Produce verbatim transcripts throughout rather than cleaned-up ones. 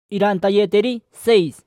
Irantayeteri seis.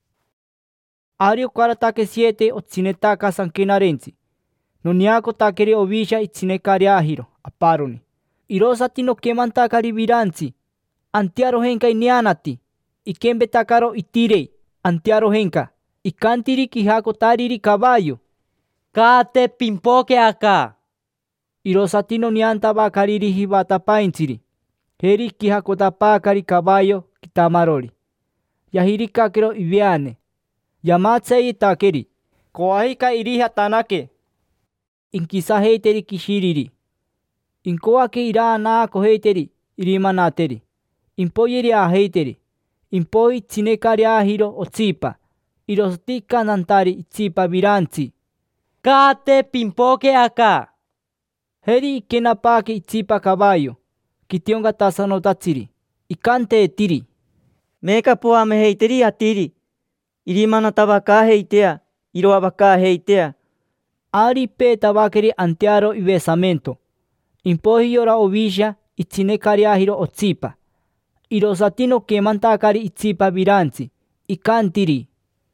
Ario kwaratake siete otsinetaka sankenarensi. Noniako takeri ovisha itsinekariahiro aparoni. Irosati no kemantakari viransi. Antiaro henka inianati. Ikembe takaro itirei. Antiaro henka. Ikantiri kihako tariri caballo. Kate pimpoke acá. Irosati no nianta bakariri hibata paintsiri. Heri kihako tapakari caballo kitamarori. Yahiri kakero iviane. Yamatsei takeri. Koahika iriha tanake. Inkisa heiteri kishiriri. Inkoake ira naako heiteri irimanateri. Impoyeri a heiteri. Impoi tsinekari ahiro otsipa. Irostika nantari itsipa viransi. Kate pimpoke acá. Heri ikenapake itsipa caballo. Kitionga tasanotatsiri. Ikante etiri. Meka puame heiteri atiri. Irimana tabaka heitea. Iroabaka heitea. Ari pe tabakeri antiaro ivesamento. Impohi ora ovisha itsinekari ahiro otsipa. Irosatino kemantakari itsipa viransi. Ikantiri.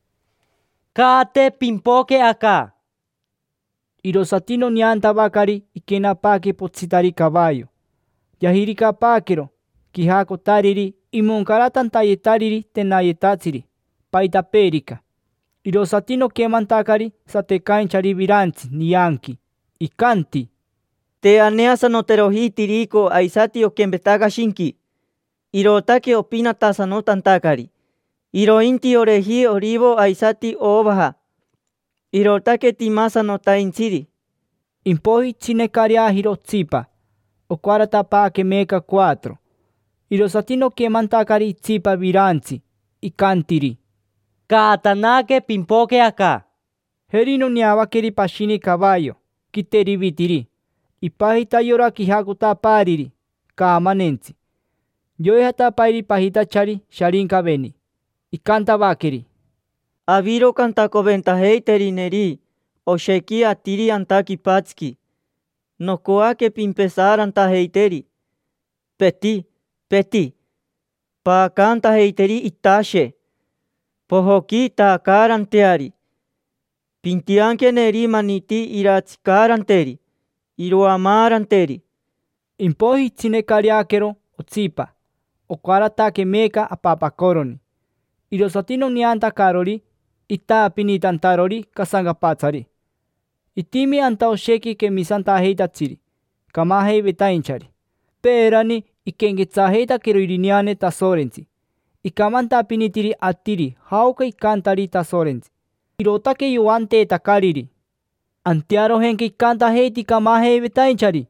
Kate pimpoke acá. Irosatino nianta bakari ikenapake potsitari caballo. Yahirika pakero. Kihako tariri imunkaratan tayetariri tenayetatsiri. Paita perika. Irosatino kemantakari satekainchari viransi niyanki. Ikanti. Te aneasa no terohi tiriko aisati okembetaka shinki. Irotake opina tasano tantakari. Irointi orehi orivo aisati obaha. Irotake timasa no tainchiri. Impohi tsinekaria hirotsipa. Okwaratapake meka cuatro. Irosatino kemantakari tsipa viransi. Ikantiri. Katanake pimpoke acá. Herino niabakeri pashini caballo. Kiteri vitiri. Ipahita yora kihakuta pariri. Kamanensi. Yoehata pairi pahita chari sharinka beni. Ikanta bakeri. Aviro kantako ventaheiteri neri. Osheki atiri antaki patski. Nokoake pimpesar antaheiteri. Peti, peti. Pa kanta heiteri itashe. Pohoki takaranteari. Pintianke neri maniti iratzikaranteri. Iroamaranteri. Impohi tsinekariakero otsipa. Okwaratake meka apapakoroni. Irosatino nianta karori. Ita pinitantarori kasangapatsari. Itimi anta osheki ke misanta heitatsiri. Kamahei betainchari. Perani ikengitsaheita kero iriniane tasorensi. Ikamanta pinitiri atiri hauka ikantari tasorensi. Irotake yuante takariri. Antiaro henke ikanta heiti kamahei betainchari.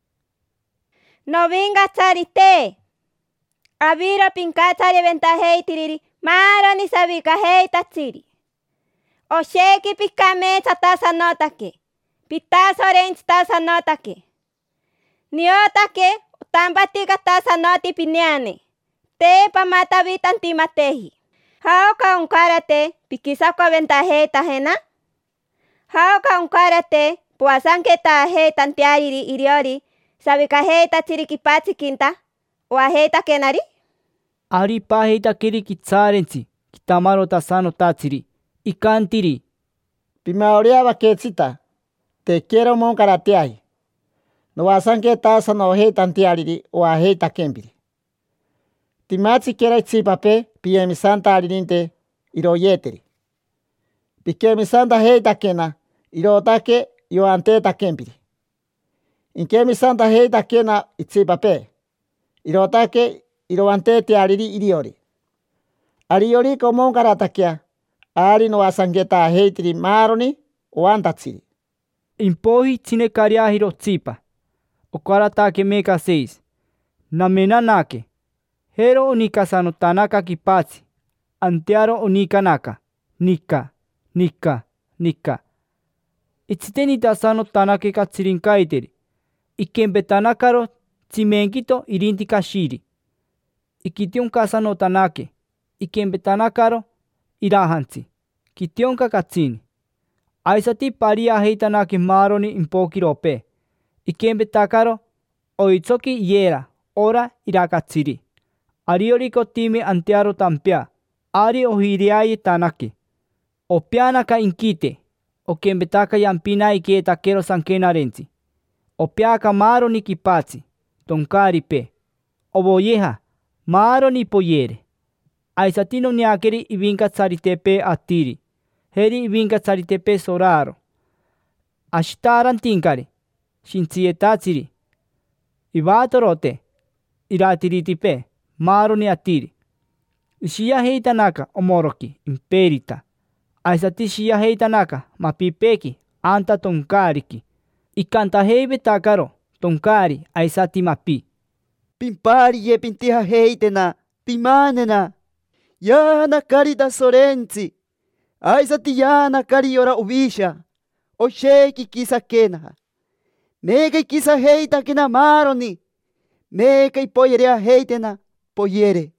No vinga tsarite. Avira pinkatsari ventaheitiri. Maroni sabika heitatsiri. Osheki pikame tasanotake. Pitasorensi tasanotake. Niotake tambatika tasanoti piniane. Te pamata vitanti matehi. Hauka unkarate pikisako ventahe tahena. Hauka unkarate puasanke tahe tantiariri iriori. Sabika heita chirikipatsi kinta. Waheta kenari. Ari paheita kiri kitsarensi. Kitamaro tasano tatsiri. Ikantiri. Pimaoria baketsita. Te quiero mon karateai. No wasanke tasa no he tantiariri o a he takembiri. Timatsi kera itsipape piemi santa aririnte iroyeteri. Pikemi santa he takena irotake yo ante takembiri. Inkemi santa he takena itsipape. Irotake iroante te ariri iriori. Ariori komon karatakia. Ari no asangeta heitiri maroni o antatsiri. Impohi tsinekaria hirotsipa. Okwaratake meka seis. Namenanake. Hero onikasano tanaka kipatsi. Antiaro onikanaka. Nika, nika, nika. Itsiteni tasano tanake katsirinkaiteri. Ikembe tanakaro tsimenkito irinti kashiri. Ikition kasano tanake. Ikembe tanakaro irahansi. Kitionka katsini. Aisati paria heitanaki maroni impoki rope. Ikembe takaro oitsoki yera ora irakatsiri. Ariorico time antearo tampia, ari ohiriai tanaki. Opianaka inkite, o kembetaka yampina ike takero sankenarenzi. Opiaka maro ni kipatsi, tonkari pe. Oboyeha, maro ni poyere. Aisatino niakeri ivinka tsaritepe atiri. Heri ivinka tsaritepe soraro. Ashtaran tinkari, shintsietatsiri. Ivatorote, iratiritipe, maro ni atiri. Ishia heitanaka omoroki, imperita. Aisati shia heitanaka, mapipeki, anta tonkariki. Ikanta heibe takaro, tonkari, aisati mapi. Pimpari ye pintiha heitena, pimanena. Yana karida sorenzi. Aisati yana kari ora ubisha. Osheki kisa kena. Nega kisa heita kena maroni. Nega poyerea heitena, poyere.